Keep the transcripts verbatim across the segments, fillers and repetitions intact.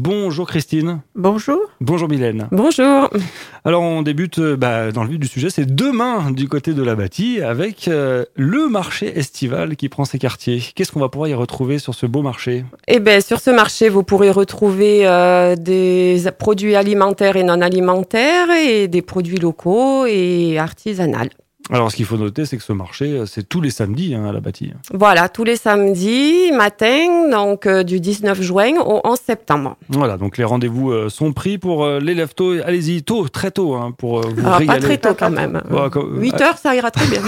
Bonjour Christine. Bonjour. Bonjour Mylène. Bonjour. Alors on débute bah, dans le vif du sujet, c'est demain du côté de la Bâtie avec euh, le marché estival qui prend ses quartiers. Qu'est-ce qu'on va pouvoir y retrouver sur ce beau marché ? Eh bien, sur ce marché, vous pourrez retrouver euh, des produits alimentaires et non alimentaires et des produits locaux et artisanaux. Alors ce qu'il faut noter, c'est que ce marché, c'est tous les samedis hein, à la Bâtie. Voilà, tous les samedis matin, donc euh, du dix-neuf juin au onze septembre. Voilà, donc les rendez-vous euh, sont pris pour euh, l'élève tôt. Allez-y, tôt, très tôt, hein, pour euh, vous Alors, régaler. pas très tôt quand même. Bon, comme, huit heures, ça ira très bien.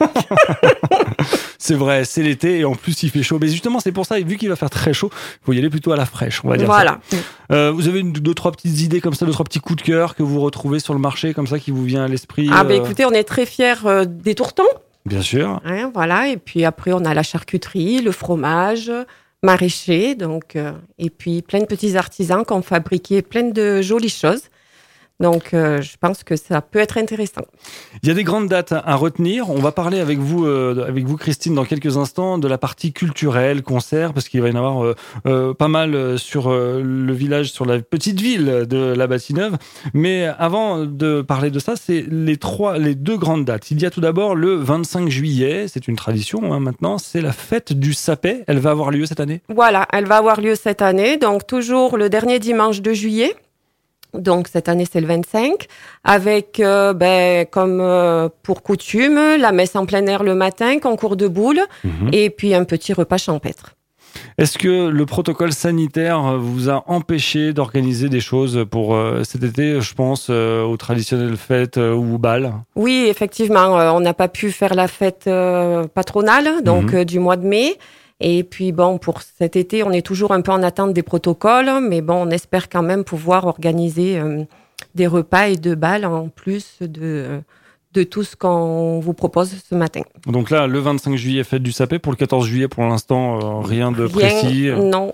C'est vrai, c'est l'été et en plus il fait chaud. Mais justement, c'est pour ça, vu qu'il va faire très chaud, il faut y aller plutôt à la fraîche, on va dire Voilà. ça. Euh, vous avez une, deux, trois petites idées comme ça, deux, trois petits coups de cœur que vous retrouvez sur le marché, comme ça, qui vous vient à l'esprit Ah euh... ben écoutez, on est très fiers euh, des tourtons. Bien sûr. Hein, voilà, et puis après on a la charcuterie, le fromage, maraîcher, donc euh, et puis plein de petits artisans qui ont fabriqué plein de jolies choses. Donc, euh, je pense que ça peut être intéressant. Il y a des grandes dates à retenir. On va parler avec vous, euh, avec vous, Christine, dans quelques instants, de la partie culturelle, concert, parce qu'il va y en avoir euh, euh, pas mal sur euh, le village, sur la petite ville de la Bâtie-Neuve. Mais avant de parler de ça, c'est les trois, les deux grandes dates. Il y a tout d'abord le vingt-cinq juillet. C'est une tradition hein, maintenant. C'est la fête du sapet. Elle va avoir lieu cette année. Voilà, elle va avoir lieu cette année. Donc, toujours le dernier dimanche de juillet. Donc, cette année, c'est le vingt-cinq, avec, euh, ben, comme euh, pour coutume, la messe en plein air le matin, concours de boules, mmh. et puis un petit repas champêtre. Est-ce que le protocole sanitaire vous a empêché d'organiser des choses pour euh, cet été, je pense, euh, aux traditionnelles fêtes euh, ou bals ? Oui, effectivement, euh, on n'a pas pu faire la fête euh, patronale, donc mmh. euh, du mois de mai. Et puis bon, pour cet été, on est toujours un peu en attente des protocoles, mais bon, on espère quand même pouvoir organiser euh, des repas et deux bals en plus de, de tout ce qu'on vous propose ce matin. Donc là, le vingt-cinq juillet, fête du sapet. Pour le quatorze juillet, pour l'instant, euh, rien de rien, précis. Non.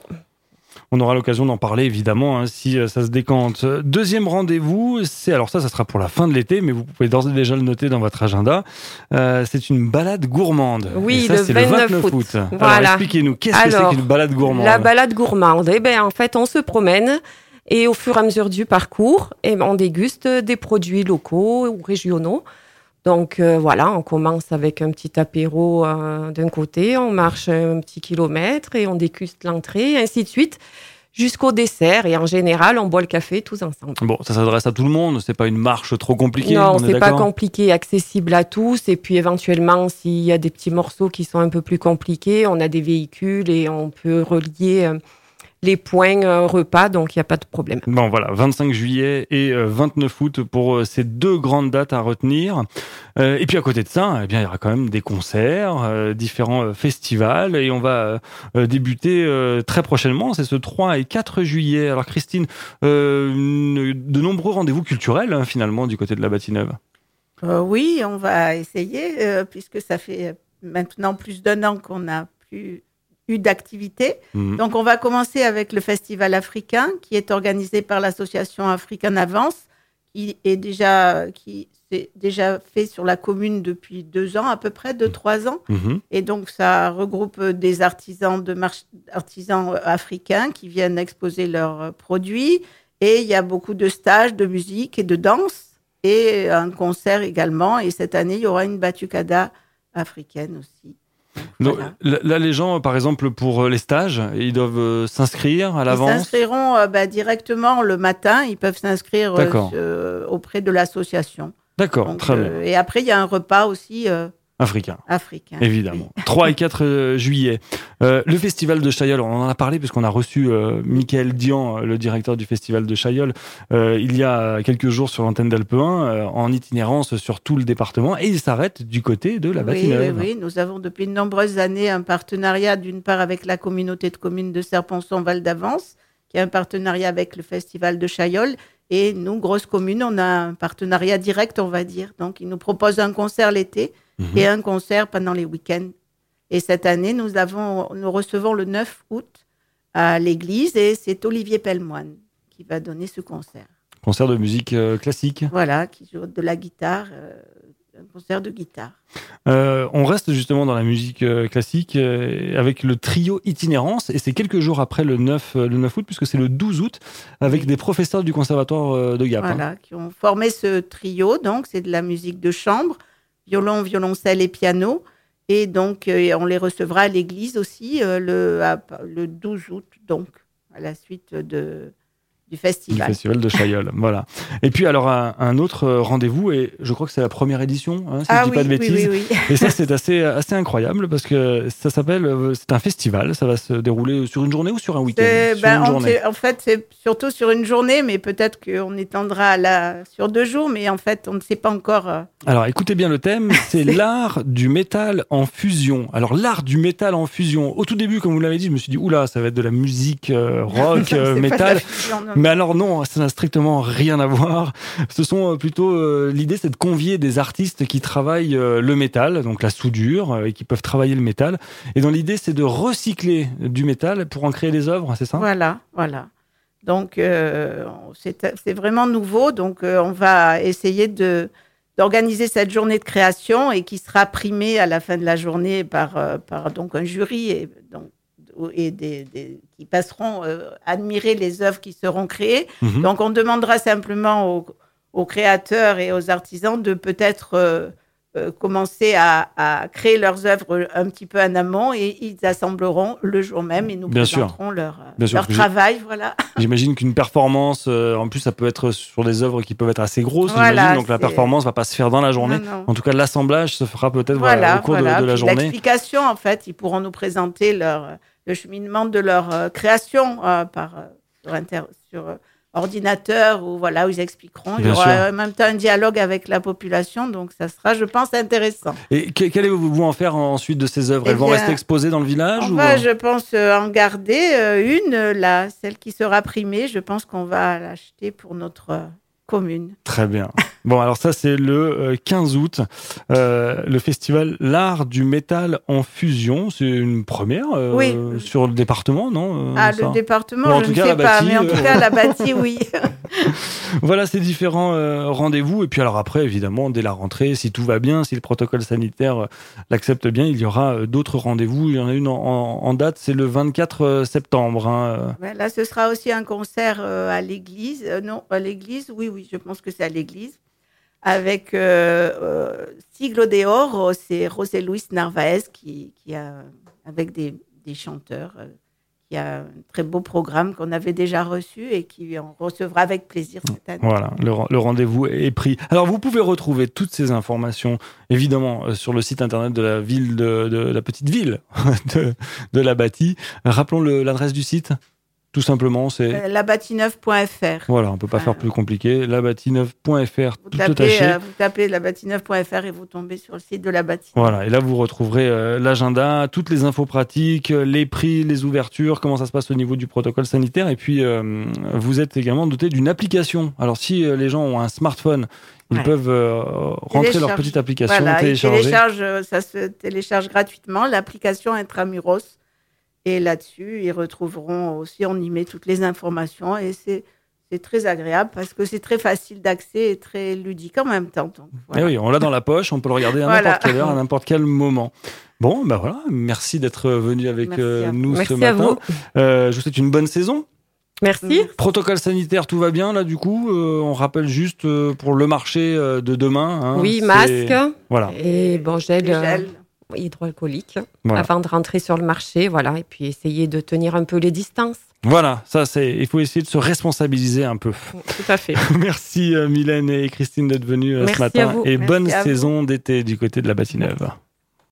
On aura l'occasion d'en parler, évidemment, hein, si ça se décante. Deuxième rendez-vous, c'est, alors ça, ça sera pour la fin de l'été, mais vous pouvez d'ores et déjà le noter dans votre agenda. Euh, c'est une balade gourmande. Oui, et ça, le c'est vingt-neuf le vingt-neuf août. août. Voilà. Alors, expliquez-nous, qu'est-ce alors, que c'est qu'une balade gourmande ? La balade gourmande, eh bien, en fait, on se promène et au fur et à mesure du parcours, eh ben, on déguste des produits locaux ou régionaux. Donc euh, voilà, on commence avec un petit apéro euh, d'un côté, on marche un petit kilomètre et on déguste l'entrée, et ainsi de suite, jusqu'au dessert. Et en général, on boit le café tous ensemble. Bon, ça s'adresse à tout le monde, c'est pas une marche trop compliquée. Non, on c'est est pas d'accord compliqué, accessible à tous. Et puis éventuellement, s'il y a des petits morceaux qui sont un peu plus compliqués, on a des véhicules et on peut relier euh, les points euh, repas, donc il n'y a pas de problème. Bon voilà, vingt-cinq juillet et euh, vingt-neuf août pour euh, ces deux grandes dates à retenir. Euh, et puis à côté de ça, eh bien, il y aura quand même des concerts, euh, différents euh, festivals, et on va euh, débuter euh, très prochainement, c'est ce trois et quatre juillet. Alors Christine, euh, une, de nombreux rendez-vous culturels hein, finalement du côté de la Bâtie-Neuve. Euh, oui, on va essayer, euh, puisque ça fait maintenant plus d'un an qu'on n'a plus eu d'activité. Mmh. Donc, on va commencer avec le Festival africain, qui est organisé par l'association Africaine Avance, qui est déjà, qui s'est déjà fait sur la commune depuis deux ans, à peu près, deux, trois ans. Mmh. Et donc, ça regroupe des artisans, de march... artisans africains qui viennent exposer leurs produits. Et il y a beaucoup de stages de musique et de danse, et un concert également. Et cette année, il y aura une batucada africaine aussi. Donc, voilà. Là, les gens, par exemple, pour les stages, ils doivent euh, s'inscrire à l'avance ? Ils s'inscriront euh, bah, directement le matin. Ils peuvent s'inscrire euh, auprès de l'association. D'accord, donc, très euh, bien. Et après, il y a un repas aussi euh, africain. Africain. Évidemment. Oui. trois et quatre juillet. Euh, le festival de Chaillol, on en a parlé puisqu'on a reçu euh, Mickaël Dian, le directeur du festival de Chaillol, euh, il y a quelques jours sur l'antenne d'Alpe un, euh, en itinérance sur tout le département, et il s'arrête du côté de la Bâtie-Neuve. Oui, oui, oui, nous avons depuis de nombreuses années un partenariat d'une part avec la communauté de communes de Serponçon-Val d'Avance, qui a un partenariat avec le festival de Chaillol, et nous, grosse commune, on a un partenariat direct, on va dire. Donc, ils nous proposent un concert l'été mmh. et un concert pendant les week-ends. Et cette année, nous, avons, nous recevons le neuf août à l'église, et c'est Olivier Pellemoine qui va donner ce concert. Concert de musique euh, classique. Voilà, qui joue de la guitare, euh, un concert de guitare. Euh, on reste justement dans la musique euh, classique euh, avec le trio Itinérance, et c'est quelques jours après le neuf, euh, le neuf août, puisque c'est le douze août, avec oui. des professeurs du conservatoire euh, de Gap. Voilà, hein. qui ont formé ce trio. Donc, c'est de la musique de chambre, violon, violoncelle et piano. Et donc, euh, on les recevra à l'église aussi euh, le, à, le douze août, donc, à la suite de... du festival. Du festival de Chailleul, voilà. Et puis alors un, un autre rendez-vous, et je crois que c'est la première édition, hein, si ah, je dis oui, pas de bêtises. Oui, oui, oui. Et ça c'est assez, assez incroyable parce que ça s'appelle, c'est un festival, ça va se dérouler sur une journée ou sur un week-end sur ben, une journée. En fait, c'est surtout sur une journée, mais peut-être qu'on étendra là sur deux jours, mais en fait, on ne sait pas encore. Euh... Alors écoutez bien le thème, c'est l'art du métal en fusion. Alors l'art du métal en fusion. Au tout début, comme vous l'avez dit, je me suis dit oula, ça va être de la musique euh, rock, euh, métal. Fusion, non. Mais alors non, ça n'a strictement rien à voir. Ce sont plutôt euh, l'idée, c'est de convier des artistes qui travaillent euh, le métal, donc la soudure, euh, et qui peuvent travailler le métal. Et dont l'idée, c'est de recycler du métal pour en créer des œuvres, c'est ça ? Voilà, voilà. Donc euh, c'est, c'est vraiment nouveau. Donc euh, on va essayer de d'organiser cette journée de création et qui sera primée à la fin de la journée par euh, par donc un jury et donc et des, des, qui passeront euh, admirer les œuvres qui seront créées. Mmh. Donc, on demandera simplement aux, aux créateurs et aux artisans de peut-être euh, euh, commencer à, à créer leurs œuvres un petit peu en amont et ils assembleront le jour même et nous Bien présenterons sûr. leur, Bien leur sûr. travail. Voilà. J'imagine qu'une performance, euh, en plus, ça peut être sur des œuvres qui peuvent être assez grosses. Voilà, j'imagine, donc c'est... la performance ne va pas se faire dans la journée. Non, non. En tout cas, l'assemblage se fera peut-être voilà, voilà, au cours voilà. de, de la Puis journée. L'explication, en fait, ils pourront nous présenter leur... le cheminement de leur euh, création euh, par, euh, sur, inter... sur euh, ordinateur, ou voilà, où ils expliqueront. Bien Il y aura sûr. en même temps un dialogue avec la population, donc ça sera, je pense, intéressant. Et qu'allez-vous en faire ensuite de ces œuvres ? Eh Elles vont bien, rester exposées dans le village on ou... va, je pense, euh, en garder euh, une, là, celle qui sera primée. Je pense qu'on va l'acheter pour notre euh, commune. Très bien. Bon, alors ça, c'est le quinze août, euh, le festival L'Art du Métal en Fusion. C'est une première euh, oui. sur le département, non euh, Ah, ça le département, en je tout ne cas, sais pas, bâtie, mais en tout euh... cas, la bâtie, oui. Voilà ces différents euh, rendez-vous. Et puis alors après, évidemment, dès la rentrée, si tout va bien, si le protocole sanitaire euh, l'accepte bien, il y aura euh, d'autres rendez-vous. Il y en a une en, en, en date, c'est le vingt-quatre septembre. Hein. Ouais, là, ce sera aussi un concert euh, à l'église. Euh, non, à l'église, oui, oui, je pense que c'est à l'église. Avec euh, euh, Siglo de Oro, c'est José Luis Narvaez qui, qui a, avec des, des chanteurs, euh, qui a un très beau programme qu'on avait déjà reçu et qui en recevra avec plaisir cette année. Voilà, le, le rendez-vous est pris. Alors, vous pouvez retrouver toutes ces informations, évidemment, sur le site internet de la ville de, de la petite ville de, de la Bâtie. Rappelons le, l'adresse du site. Tout simplement, c'est... Euh, la bâtie neuf point f r. Voilà, on ne peut pas voilà. faire plus compliqué. la bâtie neuf point f r, vous tout tapez, attaché. Euh, vous tapez la bâtie neuf point f r et vous tombez sur le site de la Bâtie. Voilà, et là, vous retrouverez euh, l'agenda, toutes les infos pratiques, les prix, les ouvertures, comment ça se passe au niveau du protocole sanitaire. Et puis, euh, vous êtes également doté d'une application. Alors, si euh, les gens ont un smartphone, ils ouais. peuvent euh, rentrer Télécharge. leur petite application, voilà, télécharger. Télécharge, ça se télécharge gratuitement, l'application Intramuros. Et là-dessus, ils retrouveront aussi, on y met toutes les informations et c'est, c'est très agréable parce que c'est très facile d'accès et très ludique en même temps. Donc, voilà. Et oui, on l'a dans la poche, on peut le regarder à voilà. n'importe quelle heure, à n'importe quel moment. Bon, ben voilà, merci d'être venu avec euh, nous merci ce matin. Vous. Euh, je vous souhaite une bonne saison. Merci. Protocole sanitaire, tout va bien là du coup. Euh, on rappelle juste euh, pour le marché euh, de demain. Hein, oui, c'est... masque. Voilà. Et bon, gel. Et gel. hydroalcoolique voilà. avant de rentrer sur le marché, voilà, et puis essayer de tenir un peu les distances. Voilà, ça c'est, il faut essayer de se responsabiliser un peu. Tout à fait. Merci Mylène et Christine d'être venues Merci ce matin à vous. et Merci bonne à saison vous. d'été du côté de la Bâtie Neuve.